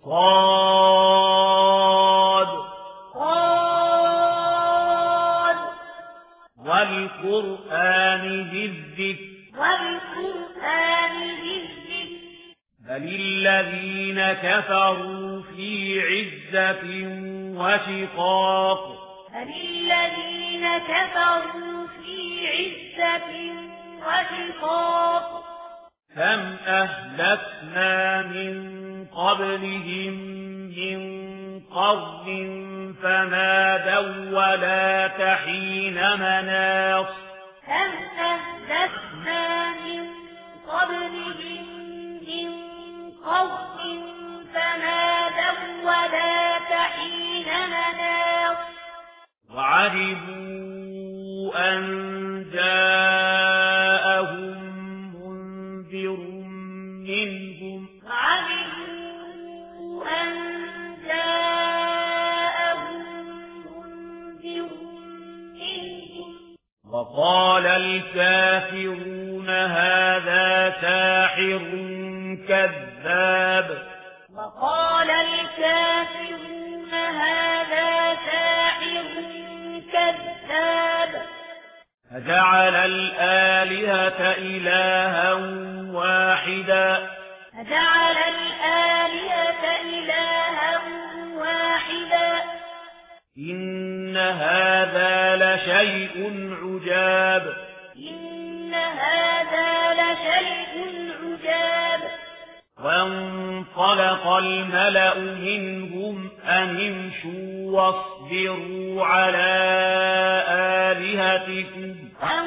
صاد صاد والقرآن ذي الذكر بل الذين كفروا في عزة وشقاق كم أهلكنا من قبلهم من قرن فنادوا ولا تحين مناص كم أهلكنا من قبلهم من قرن فنادوا ولا تحين مناص وعجبوا أن جاءهم منذر منهم وقال الكافرون هذا ساحر كذاب فجعل الآلهة إلها واحدا إن هذا لشيء عجاب وانطلق الملأ منهم أن امشوا واصبروا على آلهتكم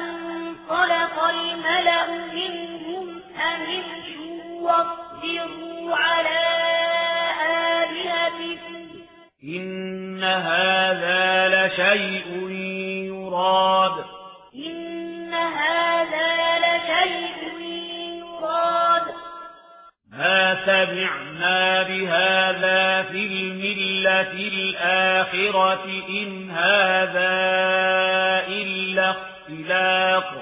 إن هذا لشيء يراد ما سمعنا بهذا في الملة الآخرة إن هذا إلا اختلاق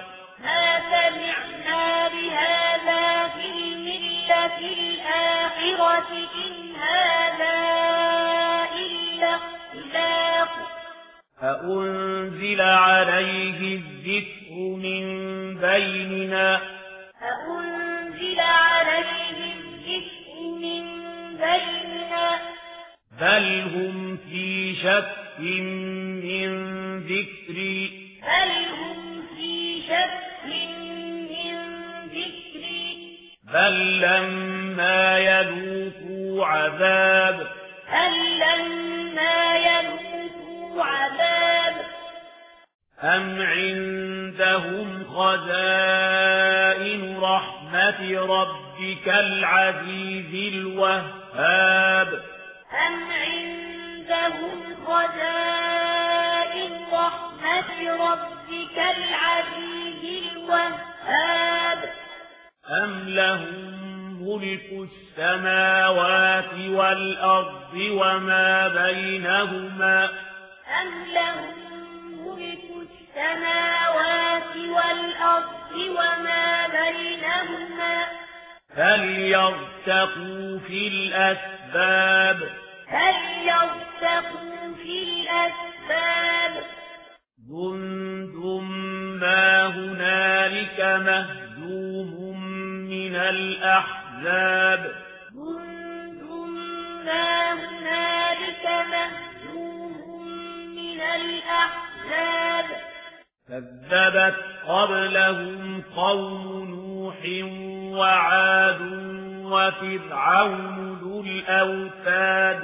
أأنزل عليه الذكر من بيننا بل هم في شك من ذكري بل لما يذوقوا عذاب أم عندهم خزائن رحمة ربك العزيز الوهاب أم لهم ملك السماوات والأرض وما بينهما فليرتقوا في الأسباب جند ما هنالك مهزوم من الأحزاب كذبت قبلهم قوم نوح وعاد وفرعون ذو الأوتاد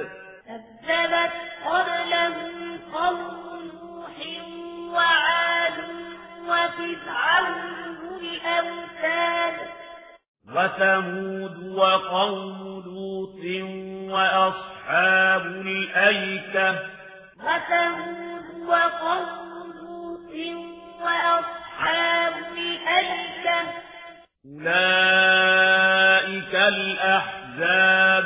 وثمود وقوم لوط وأصحاب الأيكة أولئك الأحزاب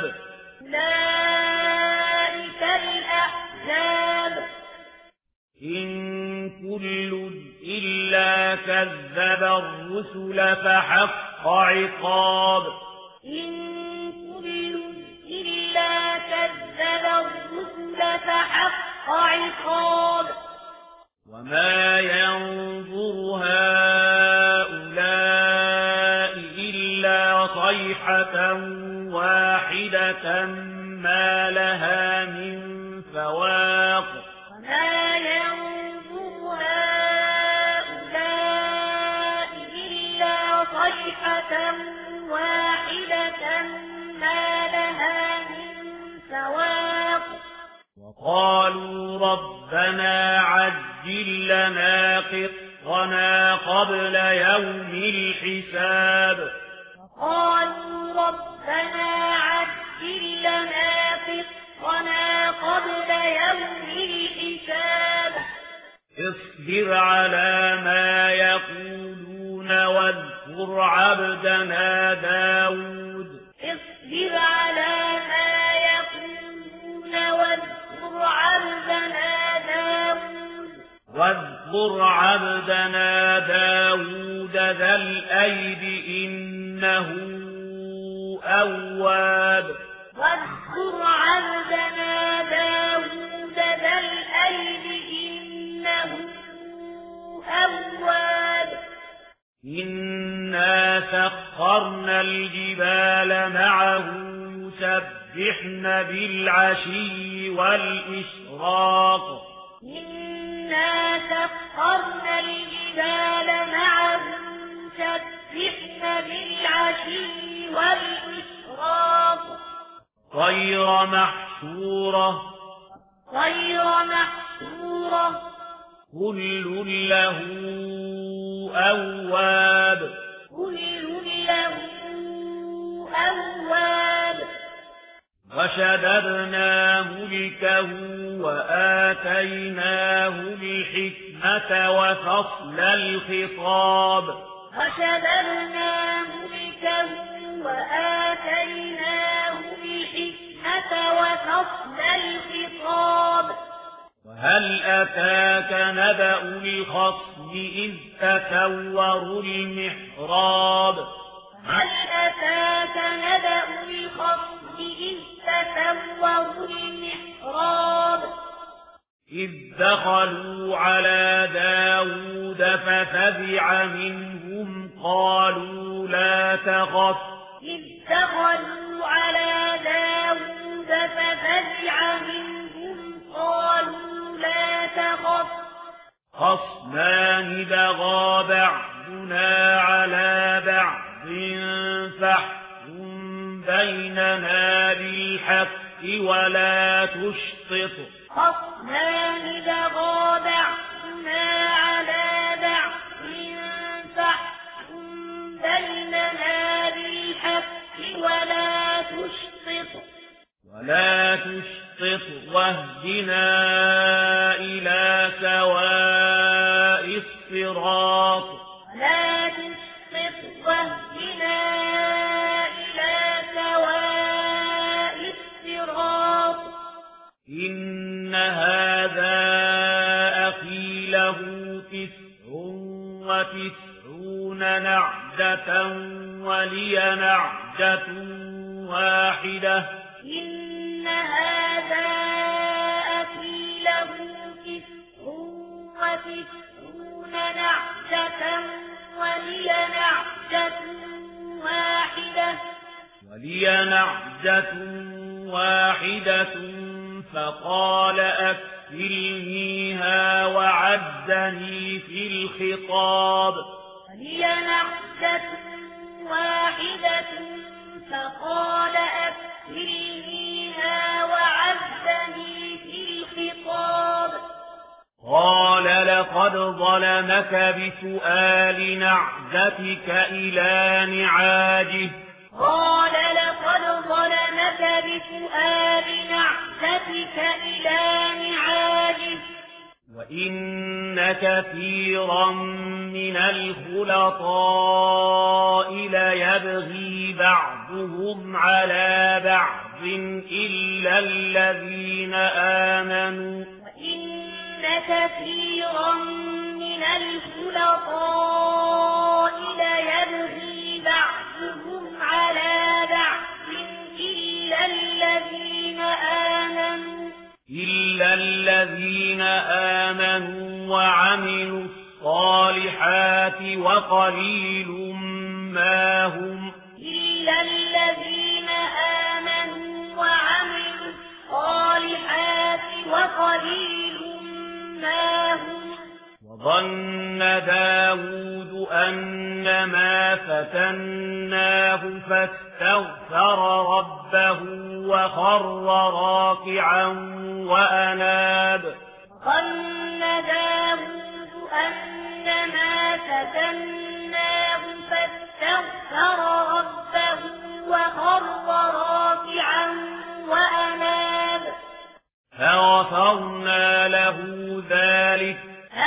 إن كل إلا كذب الرسل فحق عقاب إن كل إلا فحق عقاب وما ينظر هؤلاء إلا صيحة واحدة ما لها من فواق وما ينظر هؤلاء إلا صيحة واحدة ما لها من فواق وقالوا ربنا عجل لنا قطنا قبل يوم الحساب وقالوا ربنا عجل لنا قطنا قبل يوم الحساب اصبر على ما يقولون واذكر عبدنا داود اصبر على ما يقولون واذكر عبدنا داود ذا الأيد إنه أواب واذكر عبدنا داود ذا الأيد إنه أواب إنا سخرنا الجبال معه يسبحن بالعشي والإشراق إنا سخرنا الجبال معه يسبحن بالعشي والإشراق غير محشورة كل له أواب وشددنا ملكه وآتيناه الحكمة وفصل الخطاب وهل أتاك نبأ الخصم إذ تسوروا المحراب إذ دخلوا على داود ففزع منهم قالوا لا تخف خصمان بغى بعضنا على بعض فاحكم بيننا بالحق ولا تشطط واهدنا إلى سواء الصراط إن هذا أخي له 99 نعجة ولي نعجة واحدة إن هذا أخي له 99 نعجة ولي نعجة واحدة فقال أكفلنيها وعزني في الخطاب ولي نعجة واحدة فقال أكفلنيها وعزني في الخطاب قال لقد ظلمك بسؤال نعجتك إلى نعاجه وإن كثيرا من الخلطاء ليبغي بعضهم على بعض إلا الذين آمنوا وإن كثيرا من الخلطاء ليبغي بعضهم على بعض إلا الذين آمنوا إلا الذين آمنوا وعملوا الصالحات وقليل ما هم. إلا الذين آمنوا وعملوا الصالحات وقليل ما هم. وظن داود أنما فتناه فاستغفر ربه وخر راكعا وأناب. وظن داود أنما فتناه فاستغفر ربه وخر راكعا وأناب. فغفرنا له ذلك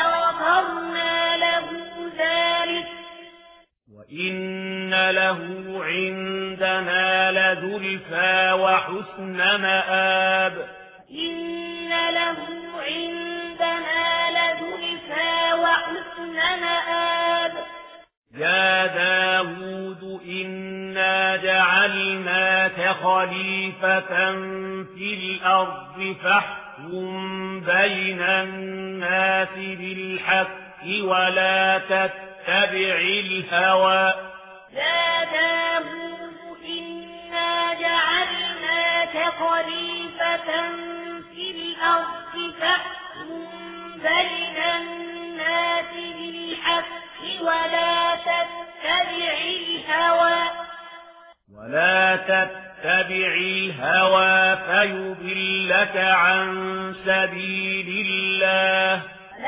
وإن له عندنا لزلفى وحسن مآب. إن له عندنا لزلفى وحسن مآب. يا داود إنا جعلناك خليفة في الأرض فاحكم بين الناس بالحق ولا تتبع الهوى. يا داود إنا جعلناك خليفة في الأرض فاحكم بين الناس بالحق ولا تتبع الهوى فيضلك عن سبيل الله.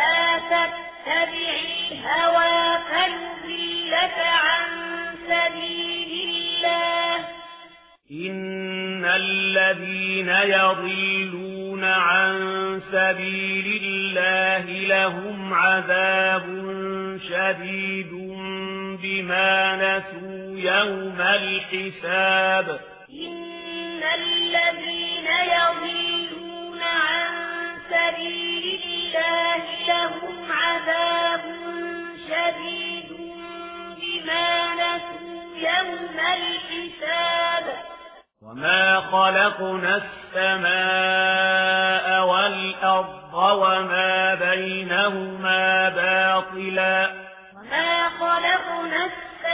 إن الذين يضلون عن سبيل الله لهم عذاب شديد بما نسوا يوم الحساب. إن الذين يضلون عن سبيل الله لهم عذاب شديد بما نسوا يوم الحساب. وما خلقنا السماء والأرض وما بينهما باطلا. وما خلقنا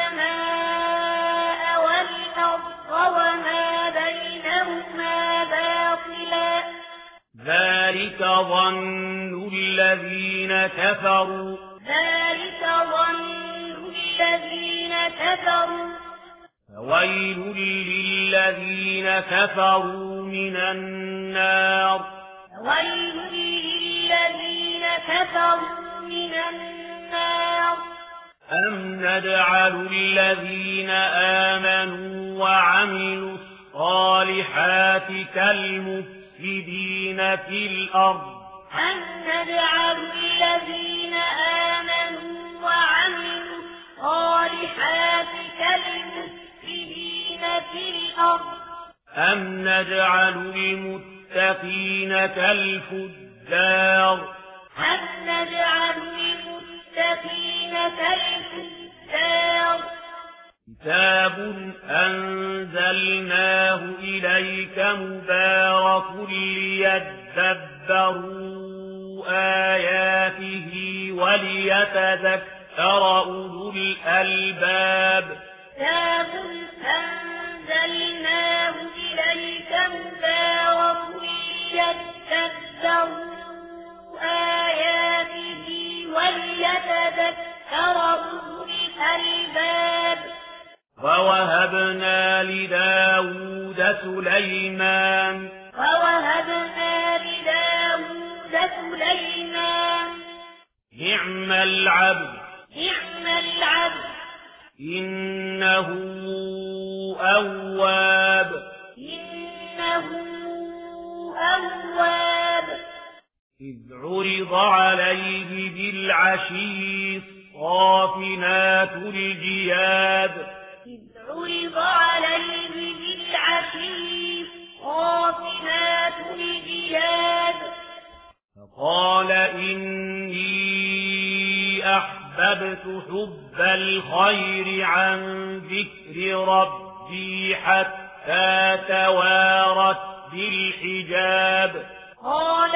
السماء والأرض وما بينهما باطلا. ذلك ظن الذين كفروا. فويل للذين كفروا من النار. أم نجعل الذين آمنوا وعملوا الصالحات كالمفسدين في الأرض. أم نجعل الذين آمنوا وعملوا الصالحات كالمفسدين في الأرض. أم نجعل المتقين كالفجار. أم نجعل المتقين كالفجار. كتاب أنزلناه إليك مبارك ليدبروا آياته وليتذكر أولو الألباب. كتاب أنزلناه إليك مبارك ليدبروا آياته وليتذكر أولو الألباب. ووهبنا لداود سليمان. نعم العبد. إنه أواب. إذ عرض عليه بالعشي الصافنات الجياد. فقال إني أحببت حب الخير عن ذكر ربي حتى توارت بالحجاب. قال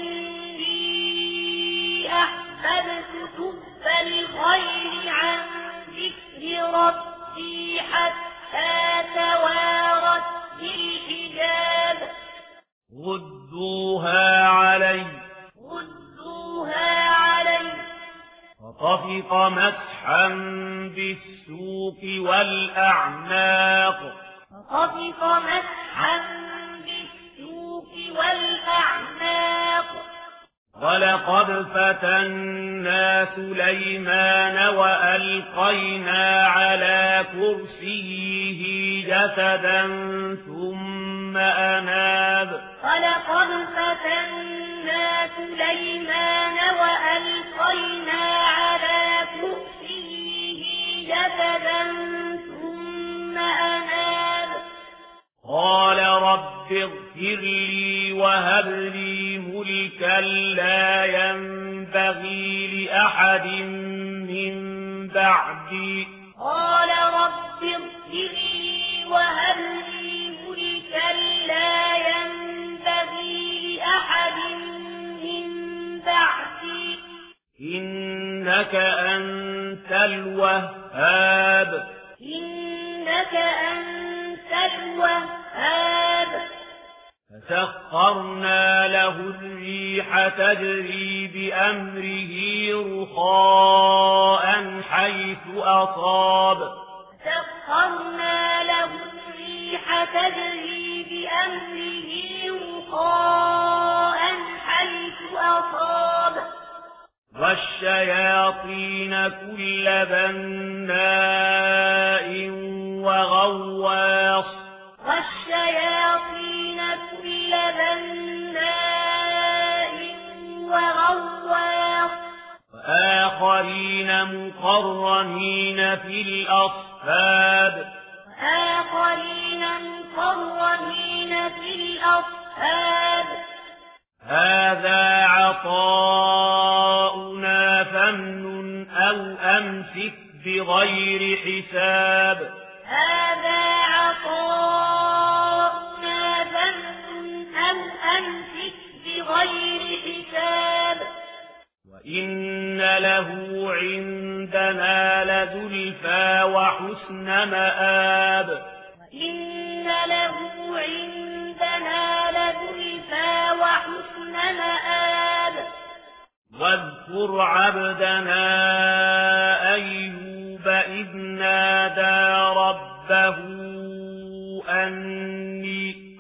إني أحببت حب الخير عن ذكر ربي حتى توارت بالحجاب ردوها علي فطفق مسحا بالسوق والأعناق ولقد فتنا سليمان وألقينا على كرسيه جسدا ثم أناب قال رب اغفر لي وهب لي ملكا لا ينبغي لأحد من بعدي إنك أنت الوهاب فسخرنا له الريح تجري بأمره رخاء حيث أصاب والشياطين كل بناء وغواص وآخرين مقرنين في الأصفاد هذا عطاؤنا فامنن أو أمسك بغير حساب وإن له عندنا لزلفى وحسن مآب واذكر عبدنا أيوب إذ نادى ربه أني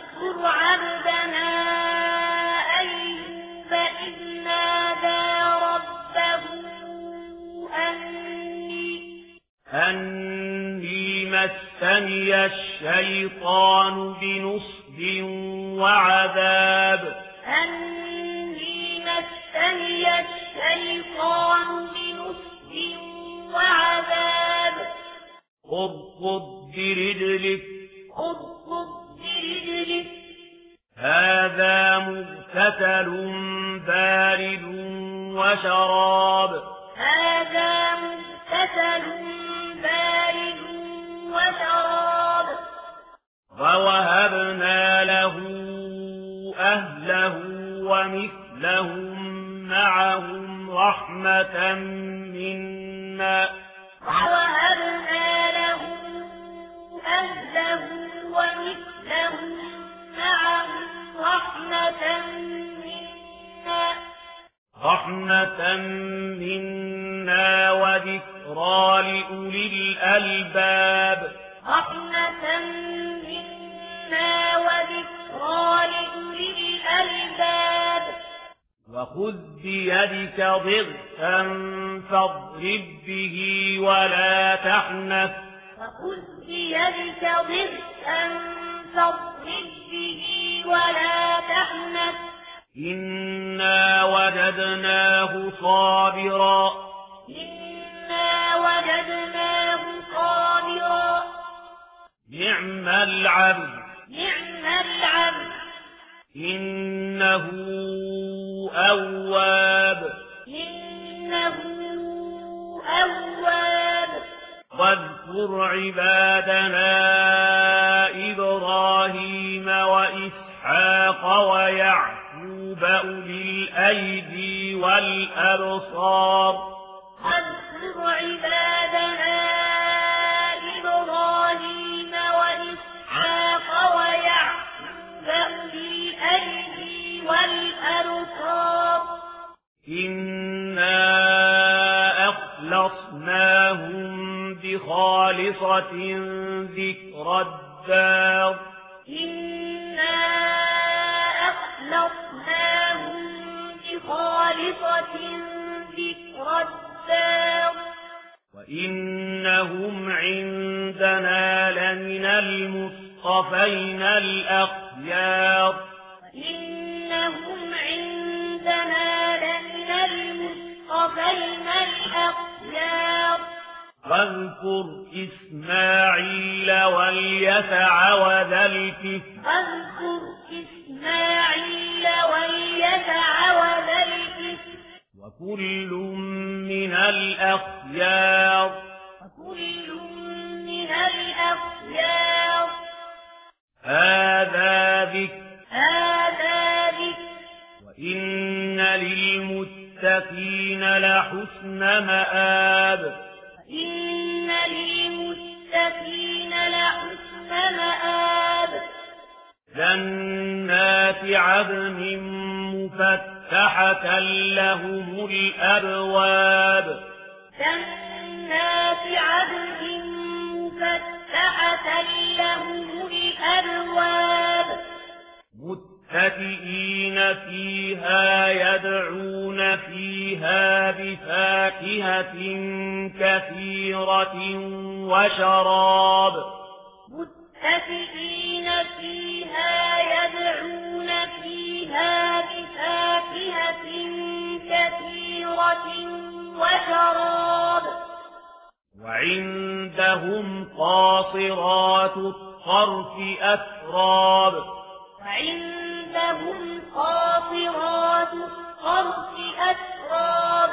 مسني الشيطان بنصب وعذاب اركض برجلك هذا مغتسل بارد وشراب ووهبنا له أهله ومثلهم معهم رحمة منا وذكرى لأولي الألباب وخذ بيدك ضغثا فاضرب به ولا تحنث إنا وجدناه صابرا نعم العبد إنه أواب واذكر عبادنا إبراهيم وإسحاق ويعقوب ويعقوب أولي الأيدي والأبصار واذكر عبادنا إبراهيم وإسحاق ويعقوب أولي الأيدي والأبصار إنا أخلصناهم بخالصة ذكر الدار إنا أخلصناهم بخالصة ذكر الدار وإنهم عندنا لمن المصطفين الأخيار وإنهم عندنا لمن المصطفين الأخيار واذكر إسماعيل واليسع وذا الكفل واذكر إسماعيل واليسع وذا الكفل وكل من الأخيار وكل من الأخيار هذا ذكر وإن للمتقين لحسن مآب وإن للمتقين لحسن مآب جنات عدن مفتحة لهم الأبواب جنات عدن مفتحة لهم الأبواب متكئين فيها يدعون فيها بفاكهة كثيرة وشراب متكئين فيها يدعون فيها بفاكهة كثيرة وشراب وعندهم قاصرات الطرف أتراب وعندهم قاصرات الطرف أتراب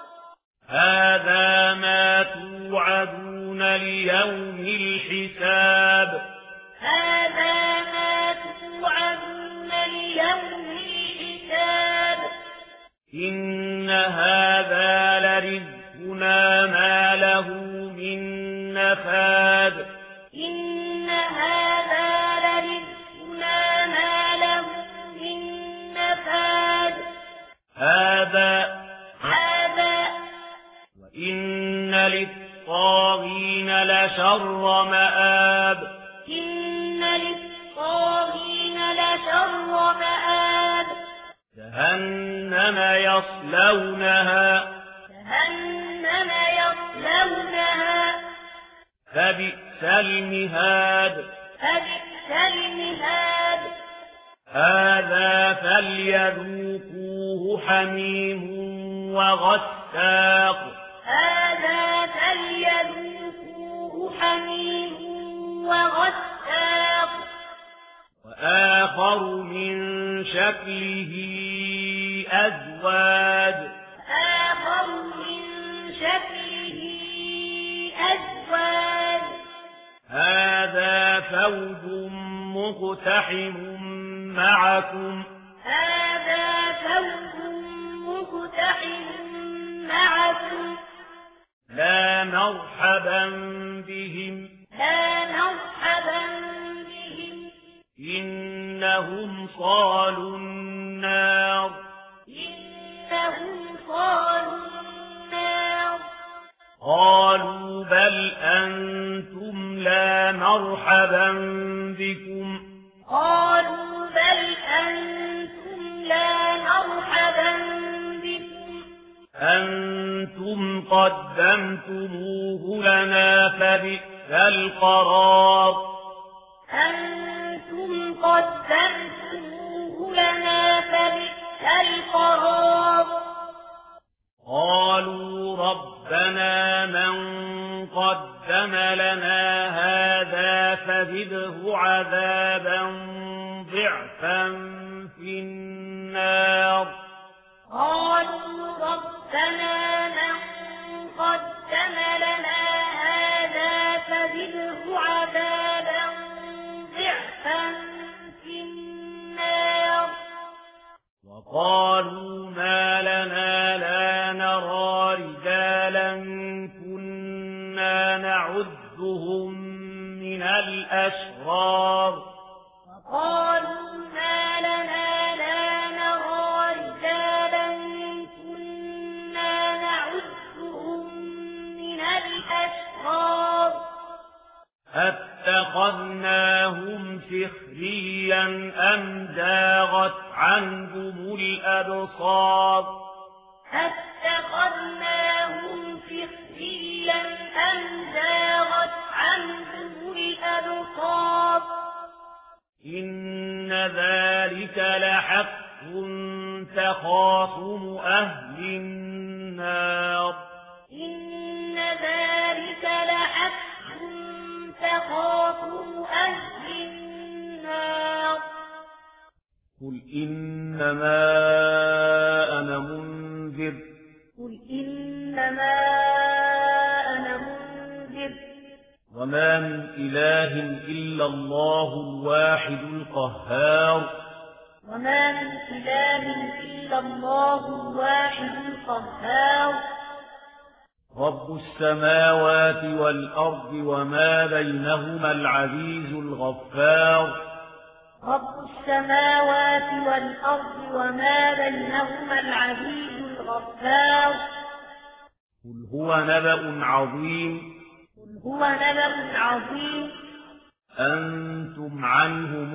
هذا ما توعدون ليوم الحساب هذا ما توعدون ليوم الحساب إن هذا لرزقنا ما له من نفاد إن هذا لرزقنا ما له من نفاد هذا وإن للطاغين لشر مآب إن للطاغين لشر مآب جهنم يصلونها فبئس المهاد هذا فليذوقوه حميم وغساق هذا فليذوقوه حميم وغساق وآخر من شكله أزواج آخر من شكله أزواج هذا فوج مقتحم معكم هذا فوج مقتحم معكم لا مرحبا بهم إنهم صالوا النار قالوا بل أنتم لا مرحبا بكم قالوا بل أنتم لا مرحبا بكم أنتم قدمتموه لنا فبئس القرار أنتم قدمتموه لنا فبئس القرار قالوا ربنا من قدم لنا هذا فزده عذابا ضعفا في النار قالوا ربنا من قدم لنا هذا فزده عذابا ضعفا في النار قالوا ما لنا لا نرى رجالا كنا نعدهم من الأشرار وقالوا ما لنا لا نرى رجالا كنا نعدهم من الأشرار أتخذناهم سخريا أم زاغت عنهم الأبصار أتخذناهم سخريا أم زاغت عنهم الأبصار إن ذلك لحق تخاصم أهل النار إن ذلك لحق تخاصم أهل النار قل إنما أنا منذر وما من إله إلا الله الواحد القهار رب السماوات والأرض وما بينهما العزيز الغفار رب السماوات والأرض وما بينهما العزيز الغفار قل هو نبأ عظيم أنتم عنه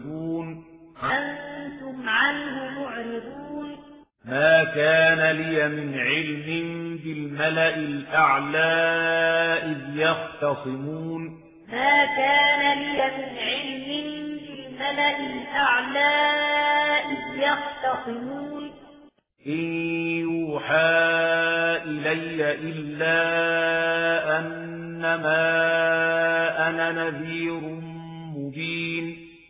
معرضون ما كان لي من علم بالملأ الأعلى إذ يختصمون إن يوحى إلي إلا أنما أنا نذير مبين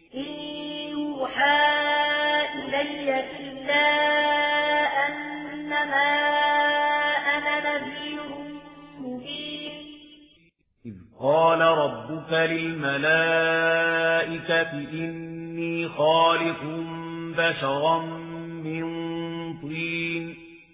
إذ قال ربك للملائكة إني خالق بشرا من طين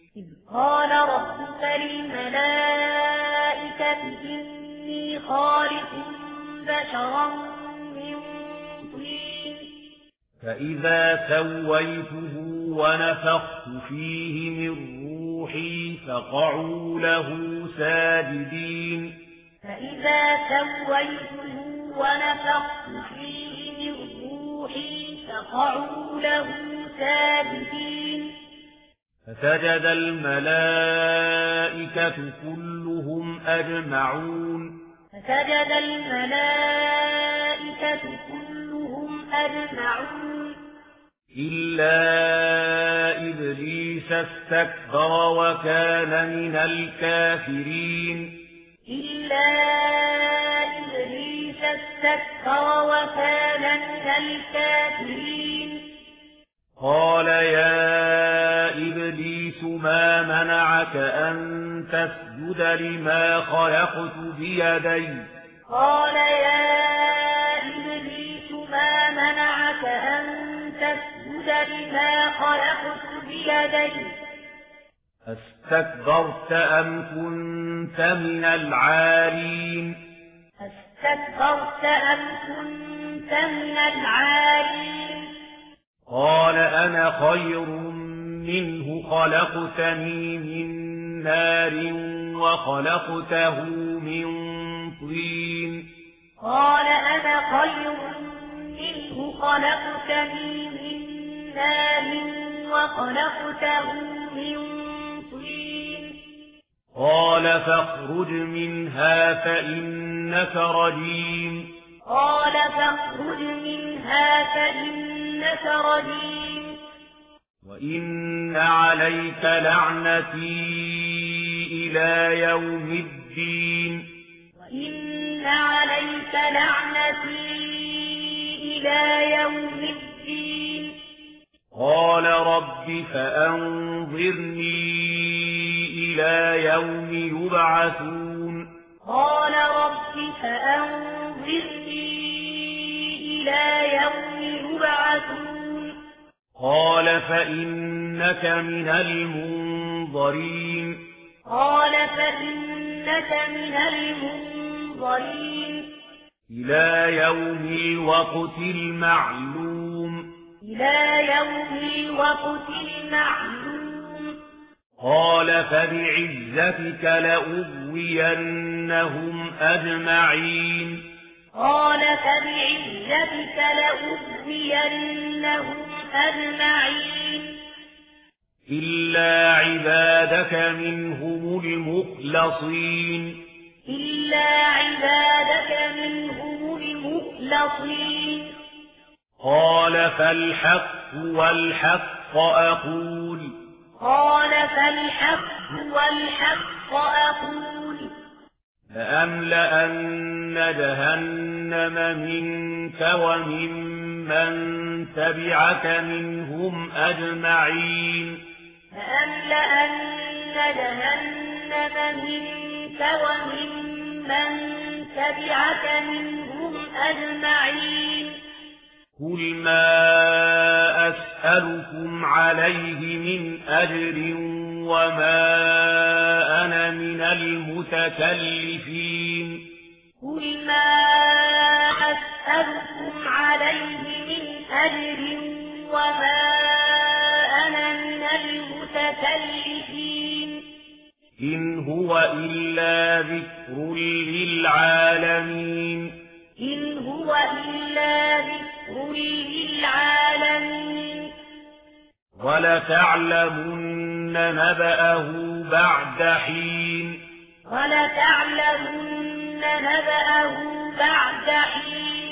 فإذا سويته ونفخت فيه من روحي فقعوا له ساجدين فسجد الملائكة كلهم أجمعون إلا إبليس استكبر وكان من الكافرين قال يا إبليس ما منعك أن تسجد لما خلقت بيدي أستكبرت أم كنت من العالين قال أنا خير منه خلقتني من نار وخلقته من طين قال فاخرج منها فإنك رجيم وإن عليك لعنتي إلى يوم الدين قال رب فأنظرني إلى يوم يبعثون قال فإنك من المنظرين قال فإنك من المنظرين إلى يوم الوقت المعلوم إلى يوم الوقت المعلوم قال فبعزتك لأغوينهم أجمعين قال فبعزتك لأغوينهم أجمعين إلا عبادك منهم المخلصين إلا عبادك منهم المخلصين قال فالحق والحق أقول قال فالحق والحق أقول لأملأن جهنم منك وممن تبعك منهم أجمعين لأملأن جهنم منك وممن تبعك منهم أجمعين قل ما أسألكم عليه من أجر وما أنا من المتكلفين قل ما أسألكم عليه من أجر وما أنا من المتكلفين إن هو إلا ذكر للعالمين إن هو إلا ذكر للعالمين ولتعلمن نبأه بعد حين ولتعلمن نبأه بعد حين